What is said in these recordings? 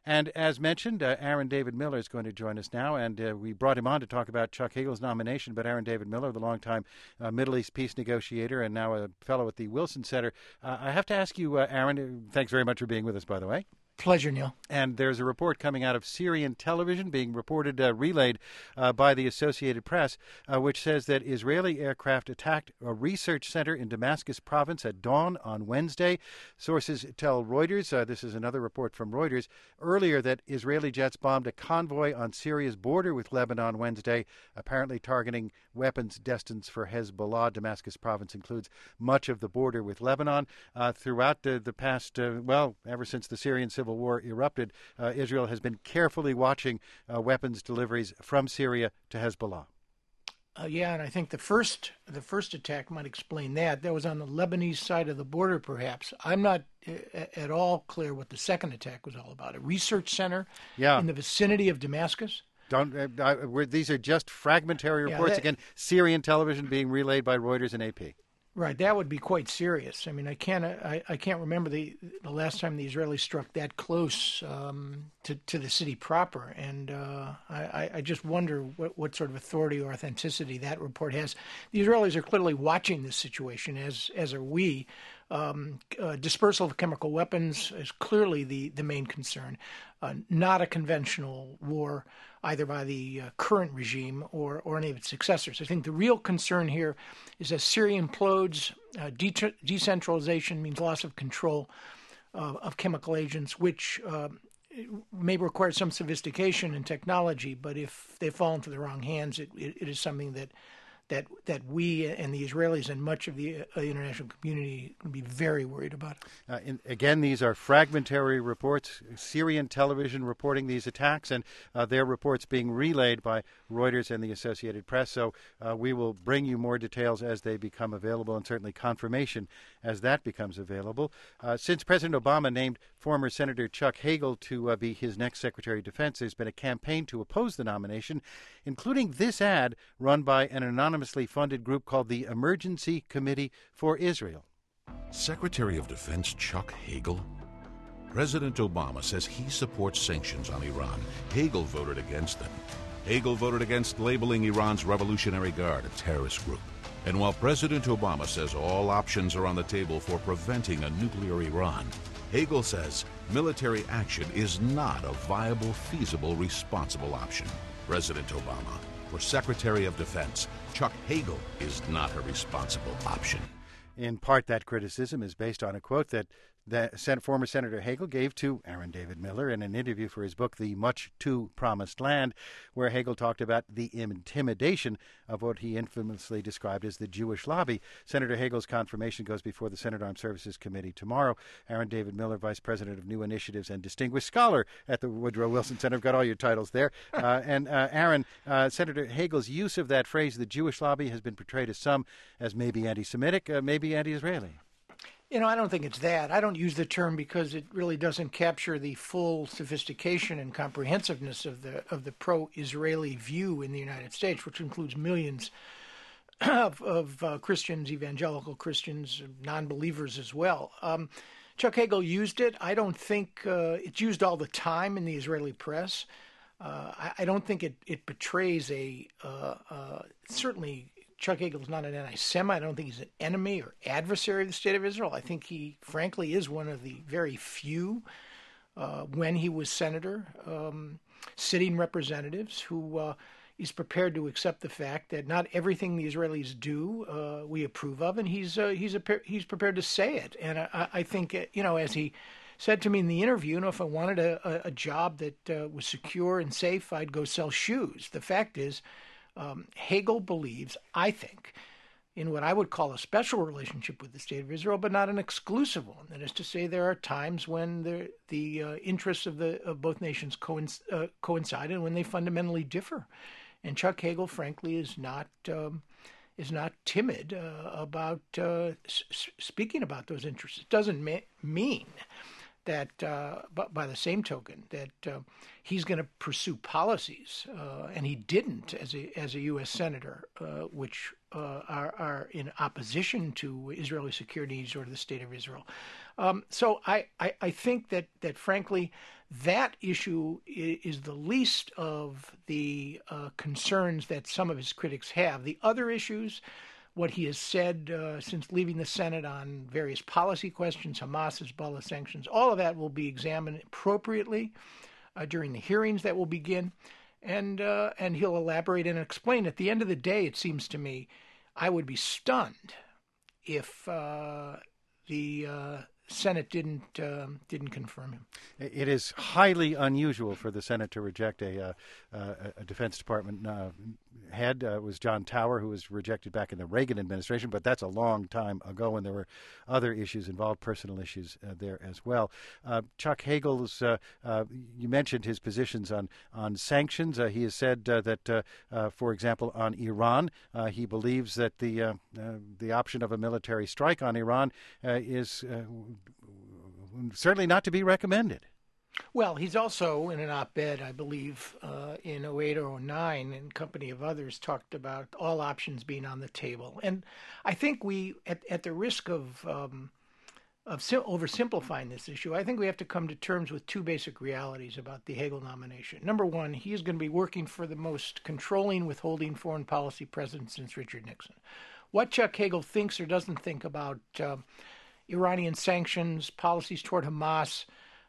And as mentioned, Aaron David Miller is going to join us now, and we brought him on to talk about Chuck Hagel's nomination. But Aaron David Miller, the longtime Middle East peace negotiator and now a fellow at the Wilson Center. I have to ask you, Aaron, thanks very much for being with us, by the way. Pleasure, Neil. And there's a report coming out of Syrian television being reported, relayed by the Associated Press, which says that Israeli aircraft attacked a research center in Damascus province at dawn on Wednesday. Sources tell Reuters, this is another report from Reuters, earlier that Israeli jets bombed a convoy on Syria's border with Lebanon Wednesday, apparently targeting weapons destined for Hezbollah. Damascus province includes much of the border with Lebanon. Throughout the past, ever since the Syrian civil war erupted, Israel has been carefully watching weapons deliveries from Syria to Hezbollah. And I think the first attack might explain that. That was on the Lebanese side of the border, perhaps. I'm not at all clear what the second attack was all about. A research center in the vicinity of Damascus? These are just fragmentary reports. Again, Syrian television being relayed by Reuters and AP. Right, that would be quite serious. I mean, I can't remember the last time the Israelis struck that close to the city proper, and I just wonder what sort of authority or authenticity that report has. The Israelis are clearly watching this situation, as are we. Dispersal of chemical weapons is clearly the main concern, not a conventional war either by the current regime or any of its successors. I think the real concern here is as Syria implodes, decentralization means loss of control of chemical agents, which may require some sophistication and technology, but if they fall into the wrong hands, it is something that we and the Israelis and much of the international community can be very worried about. Again, these are fragmentary reports, Syrian television reporting these attacks, and their reports being relayed by Reuters and the Associated Press. So we will bring you more details as they become available, and certainly confirmation as that becomes available. Since President Obama named former Senator Chuck Hagel to be his next Secretary of Defense, there's been a campaign to oppose the nomination, including this ad run by an anonymously funded group called the Emergency Committee for Israel. Secretary of Defense Chuck Hagel? President Obama says he supports sanctions on Iran. Hagel voted against them. Hagel voted against labeling Iran's Revolutionary Guard a terrorist group. And while President Obama says all options are on the table for preventing a nuclear Iran, Hagel says military action is not a viable, feasible, responsible option. President Obama, for Secretary of Defense, Chuck Hagel is not a responsible option. In part, that criticism is based on a quote that former Senator Hagel gave to Aaron David Miller in an interview for his book, The Much Too Promised Land, where Hagel talked about the intimidation of what he infamously described as the Jewish lobby. Senator Hagel's confirmation goes before the Senate Armed Services Committee tomorrow. Aaron David Miller, Vice President of New Initiatives and Distinguished Scholar at the Woodrow Wilson Center. I've got all your titles there. Aaron, Senator Hagel's use of that phrase, the Jewish lobby, has been portrayed as some as maybe anti-Semitic, maybe anti-Israeli. I don't think it's that. I don't use the term because it really doesn't capture the full sophistication and comprehensiveness of the pro-Israeli view in the United States, which includes millions of Christians, evangelical Christians, non-believers as well. Chuck Hagel used it. I don't think it's used all the time in the Israeli press. I don't think it betrays certainly Chuck Hagel is not an anti-Semite. I don't think he's an enemy or adversary of the State of Israel. I think he, frankly, is one of the very few, when he was senator, sitting representatives who is prepared to accept the fact that not everything the Israelis do we approve of, and he's prepared to say it. And I think, as he said to me in the interview, if I wanted a job that was secure and safe, I'd go sell shoes. The fact is, Hagel believes, I think, in what I would call a special relationship with the State of Israel, but not an exclusive one. That is to say, there are times when the interests of both nations coincide and when they fundamentally differ. And Chuck Hagel, frankly, is not timid about speaking about those interests. It doesn't mean that, but by the same token, that he's going to pursue policies, and he didn't as a U.S. senator, which are in opposition to Israeli security needs or to the State of Israel. So I think that frankly, that issue is the least of the concerns that some of his critics have. The other issues, what he has said since leaving the Senate on various policy questions, Hamas, Hezbollah sanctions, all of that will be examined appropriately during the hearings that will begin, and he'll elaborate and explain. At the end of the day, it seems to me, I would be stunned if the Senate didn't confirm him. It is highly unusual for the Senate to reject a Defense Department head. It was John Tower, who was rejected back in the Reagan administration, but that's a long time ago, and there were other issues involved, personal issues there as well. Chuck Hagel's, you mentioned his positions on sanctions. He has said that, for example, on Iran, he believes that the option of a military strike on Iran is certainly not to be recommended. Well, he's also, in an op-ed, I believe, in 08 or 09, in company of others, talked about all options being on the table. And I think we, at the risk of oversimplifying this issue, I think we have to come to terms with two basic realities about the Hagel nomination. Number one, he is going to be working for the most controlling, withholding foreign policy president since Richard Nixon. What Chuck Hagel thinks or doesn't think about Iranian sanctions, policies toward Hamas,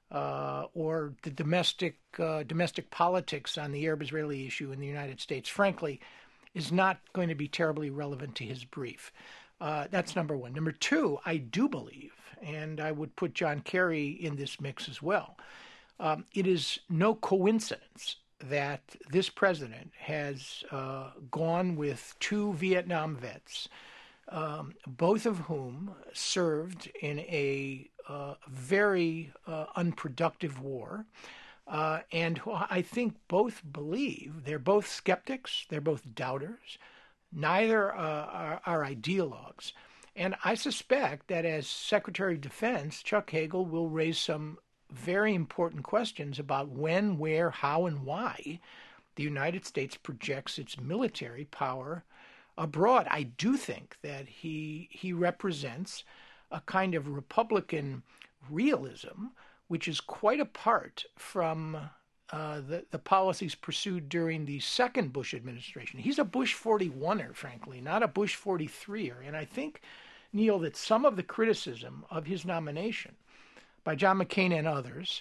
or the domestic politics on the Arab-Israeli issue in the United States, frankly, is not going to be terribly relevant to his brief. That's number one. Number two, I do believe, and I would put John Kerry in this mix as well, it is no coincidence that this president has gone with two Vietnam vets, both of whom served in a very unproductive war, and who I think both believe, they're both skeptics, they're both doubters, neither are ideologues. And I suspect that as Secretary of Defense, Chuck Hagel will raise some very important questions about when, where, how, and why the United States projects its military power abroad. I do think that he represents a kind of Republican realism, which is quite apart from the policies pursued during the second Bush administration. He's a Bush 41er, frankly, not a Bush 43er. And I think, Neil, that some of the criticism of his nomination by John McCain and others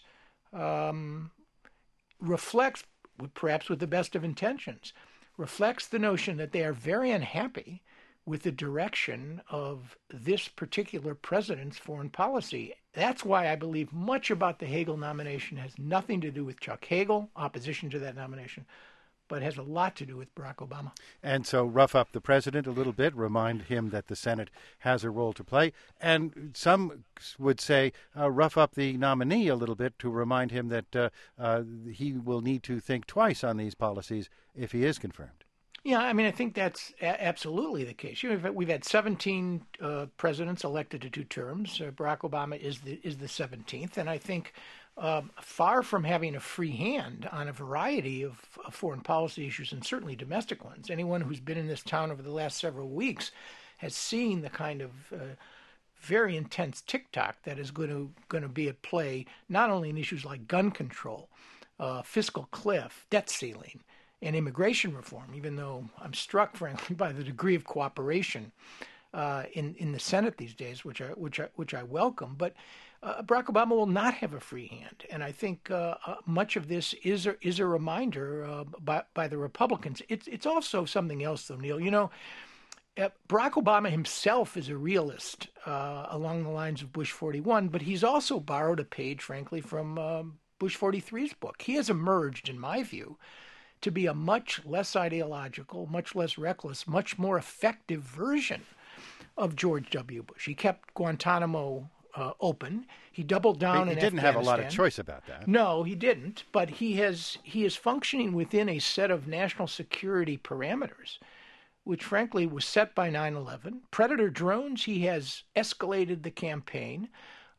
reflects, perhaps with the best of intentions, reflects the notion that they are very unhappy with the direction of this particular president's foreign policy. That's why I believe much about the Hagel nomination has nothing to do with Chuck Hagel, opposition to that nomination, but has a lot to do with Barack Obama. And so rough up the president a little bit, remind him that the Senate has a role to play. And some would say rough up the nominee a little bit to remind him that he will need to think twice on these policies if he is confirmed. Yeah, I mean, I think that's absolutely the case. We've had 17 presidents elected to 2 terms. Barack Obama is the 17th, and I think far from having a free hand on a variety of foreign policy issues, and certainly domestic ones, anyone who's been in this town over the last several weeks has seen the kind of very intense tick-tock that is going to be at play, not only in issues like gun control, fiscal cliff, debt ceiling, and immigration reform, even though I'm struck, frankly, by the degree of cooperation in the Senate these days, which I welcome. But Barack Obama will not have a free hand, and I think much of this is a reminder by the Republicans. It's also something else, though, Neil. You know, Barack Obama himself is a realist along the lines of Bush 41, but he's also borrowed a page, frankly, from Bush 43's book. He has emerged, in my view, to be a much less ideological, much less reckless, much more effective version of George W. Bush. He kept Guantanamo open. He doubled down in Afghanistan. He didn't have a lot of choice about that. No, he didn't. But he is functioning within a set of national security parameters, which frankly was set by 9/11. Predator drones, he has escalated the campaign.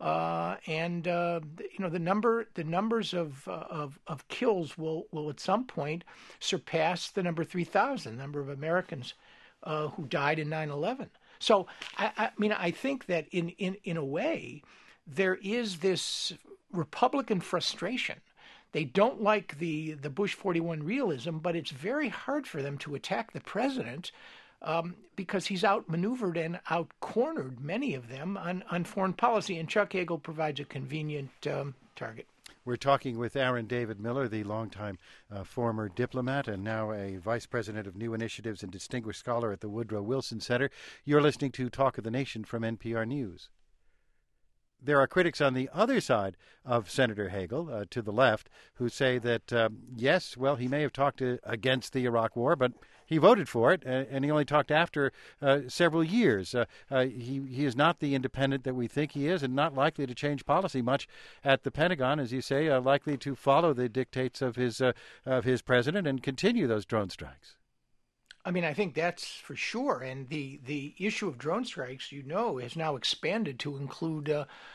The numbers of kills will at some point surpass the number 3,000, number of Americans who died in 9/11. So I think that in a way there is this Republican frustration. They don't like the Bush 41 realism, but it's very hard for them to attack the president because he's outmaneuvered and outcornered many of them on foreign policy. And Chuck Hagel provides a convenient target. We're talking with Aaron David Miller, the longtime former diplomat and now a vice president of new initiatives and distinguished scholar at the Woodrow Wilson Center. You're listening to Talk of the Nation from NPR News. There are critics on the other side of Senator Hagel, to the left, who say that, yes, well, he may have talked against the Iraq War, but he voted for it, and he only talked after several years. He is not the independent that we think he is, and not likely to change policy much at the Pentagon, as you say, likely to follow the dictates of his president and continue those drone strikes. I mean, I think that's for sure. And the issue of drone strikes, has now expanded to include,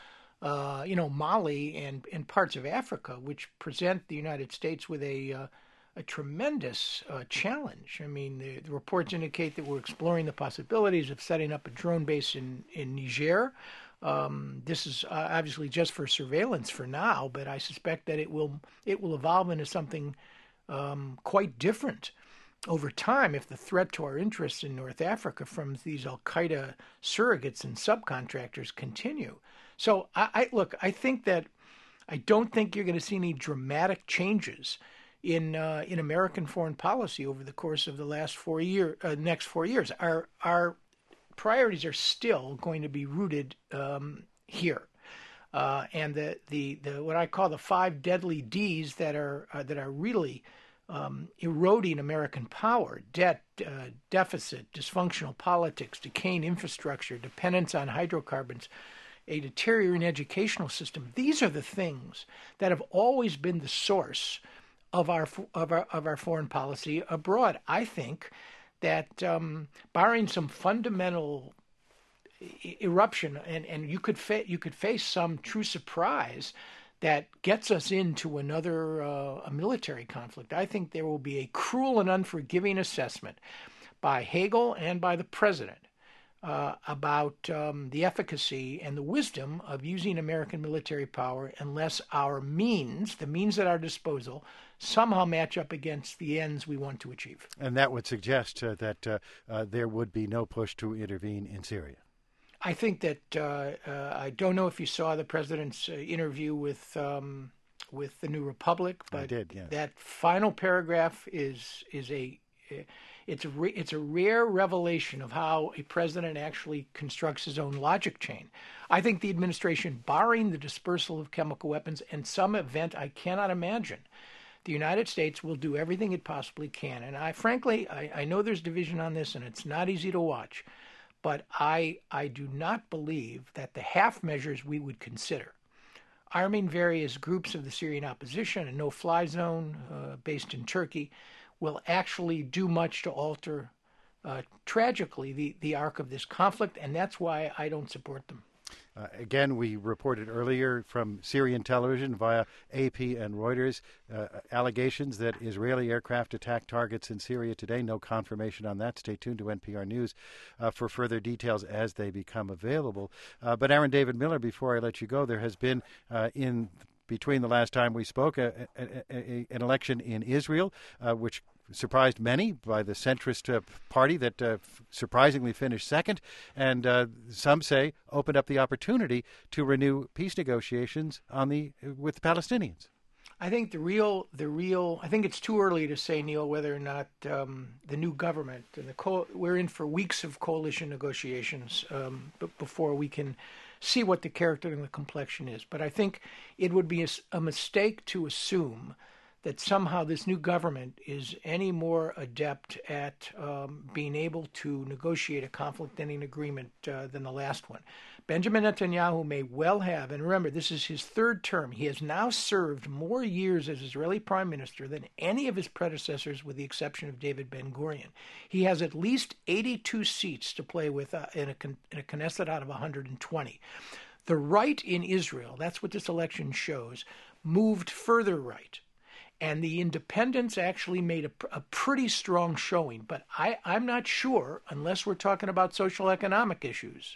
Mali and parts of Africa, which present the United States with a tremendous challenge. I mean, the reports indicate that we're exploring the possibilities of setting up a drone base in Niger. This is obviously just for surveillance for now, but I suspect that it will evolve into something quite different over time if the threat to our interests in North Africa from these al-Qaeda surrogates and subcontractors continue. So I think that I don't think you're going to see any dramatic changes in American foreign policy over the course of the next 4 years. Our priorities are still going to be rooted here. And the what I call the 5 deadly Ds that are really eroding American power: debt, deficit, dysfunctional politics, decaying infrastructure, dependence on hydrocarbons, a deteriorating educational system. These are the things that have always been the source of our foreign policy abroad. I think that barring some fundamental eruption, and you could face some true surprise that gets us into another a military conflict, I think there will be a cruel and unforgiving assessment by Hagel and by the president about the efficacy and the wisdom of using American military power unless our means, the means at our disposal, somehow match up against the ends we want to achieve. And that would suggest that there would be no push to intervene in Syria. I think that I don't know if you saw the president's interview with the New Republic, but I did, yes. That final paragraph is a rare revelation of how a president actually constructs his own logic chain. I think the administration, barring the dispersal of chemical weapons and some event I cannot imagine, the United States will do everything it possibly can. And I know there's division on this, and it's not easy to watch. But I do not believe that the half measures we would consider, arming various groups of the Syrian opposition, a no-fly zone based in Turkey, will actually do much to alter, tragically, the arc of this conflict, and that's why I don't support them. Again, we reported earlier from Syrian television via AP and Reuters allegations that Israeli aircraft attacked targets in Syria today. No confirmation on that. Stay tuned to NPR News for further details as they become available. But Aaron David Miller, before I let you go, there has been in between the last time we spoke an election in Israel, which surprised many by the centrist party that surprisingly finished second, and some say opened up the opportunity to renew peace negotiations with the Palestinians. I think I think it's too early to say, Neil, whether or not the new government and we're in for weeks of coalition negotiations before we can see what the character and the complexion is. But I think it would be a mistake to assume that somehow this new government is any more adept at being able to negotiate a conflict-ending agreement than the last one. Benjamin Netanyahu may well have, and remember, this is his third term. He has now served more years as Israeli prime minister than any of his predecessors, with the exception of David Ben-Gurion. He has at least 82 seats to play with in a Knesset out of 120. The right in Israel, that's what this election shows, moved further right. And the independents actually made a pretty strong showing. But I'm not sure, unless we're talking about social economic issues,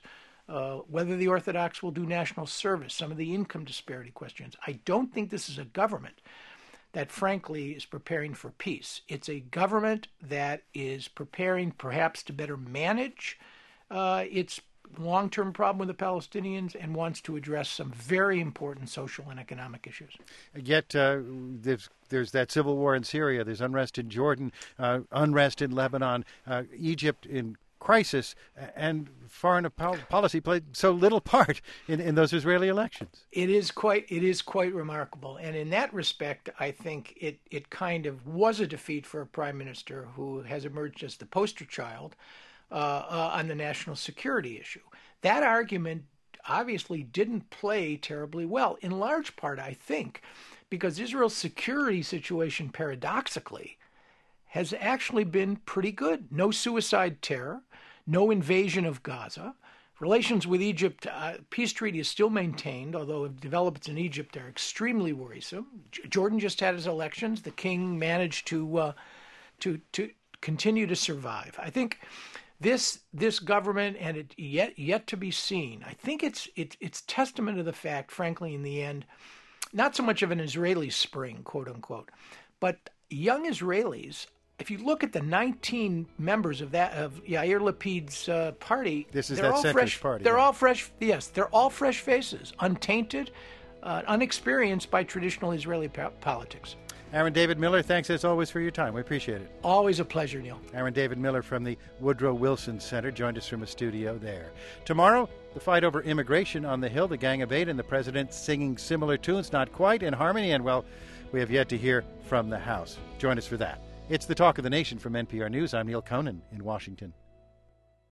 whether the Orthodox will do national service, some of the income disparity questions. I don't think this is a government that, frankly, is preparing for peace. It's a government that is preparing perhaps to better manage its long-term problem with the Palestinians and wants to address some very important social and economic issues. Yet there's that civil war in Syria, there's unrest in Jordan, unrest in Lebanon, Egypt in crisis, and foreign policy played so little part in those Israeli elections. It is quite remarkable, and in that respect, I think it kind of was a defeat for a prime minister who has emerged as the poster child on the national security issue. That argument obviously didn't play terribly well, in large part, I think, because Israel's security situation, paradoxically, has actually been pretty good. No suicide terror, no invasion of Gaza. Relations with Egypt, peace treaty is still maintained, although developments in Egypt are extremely worrisome. Jordan just had his elections. The king managed to continue to survive. I think this government, and it yet to be seen, I think it's testament to the fact, frankly, in the end, not so much of an Israeli spring, quote unquote, but young Israelis. If you look at the 19 members of Yair Lapid's party, this is that centrist party. They're all fresh. Yes, they're all fresh faces, untainted, unexperienced by traditional Israeli politics. Aaron David Miller, thanks as always for your time. We appreciate it. Always a pleasure, Neil. Aaron David Miller from the Woodrow Wilson Center joined us from a studio there. Tomorrow, the fight over immigration on the Hill, the Gang of Eight, and the president singing similar tunes, not quite in harmony, and, well, we have yet to hear from the House. Join us for that. It's the Talk of the Nation from NPR News. I'm Neil Conan in Washington.